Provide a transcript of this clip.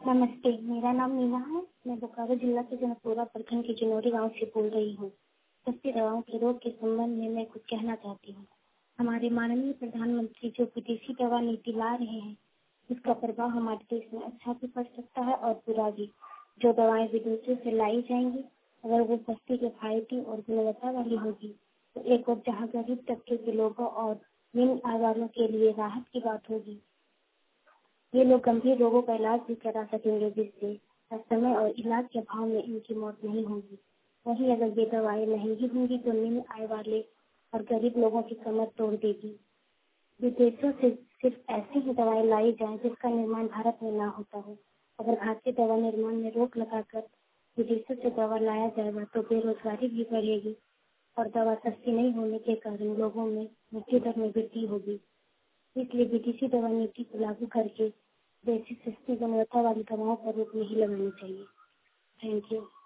नमस्ते, मेरा नाम मीना है। मैं बोकारो जिला के जनकपुरा प्रखंड के चिनोरी गांव से बोल रही हूँ। सस्ती दवाओं के रोग के संबंध में मैं कुछ कहना चाहती हूँ। हमारे माननीय प्रधानमंत्री जो विदेशी दवा नीति ला रहे हैं, उसका प्रभाव हमारे देश में अच्छा भी पड़ सकता है और बुरा भी। जो दवाएं विदेशों से लाई जाएंगी, अगर वो सस्ती, किफायती और गुणवत्ता वाली होगी, तो एक और जहाँ गरीब तबके के लोगों और निम्न आय वालों के लिए राहत की बात होगी। ये लोग गंभीर रोगों का इलाज भी करा सकेंगे, जिससे समय और इलाज के अभाव में इनकी मौत नहीं होगी। वहीं अगर ये दवाएं महंगी होंगी तो निम्न आय वाले और गरीब लोगों की कमर तोड़ देगी। विदेशों से सिर्फ ऐसी ही दवाएं लाई जाएं जिसका निर्माण भारत में ना होता हो। अगर भारतीय दवा निर्माण में रोक लगाकर विदेशों से दवा लाया जाएगा तो बेरोजगारी भी बढ़ेगी और दवा सस्ती नहीं होने के कारण लोगों में मृत्यु दर में वृद्धि होगी। इसलिए विदेशी दवा नीति को लागू करके देशी सस्ती गुणवत्ता वाली दवाओं पर रोक नहीं लगानी चाहिए। Thank you.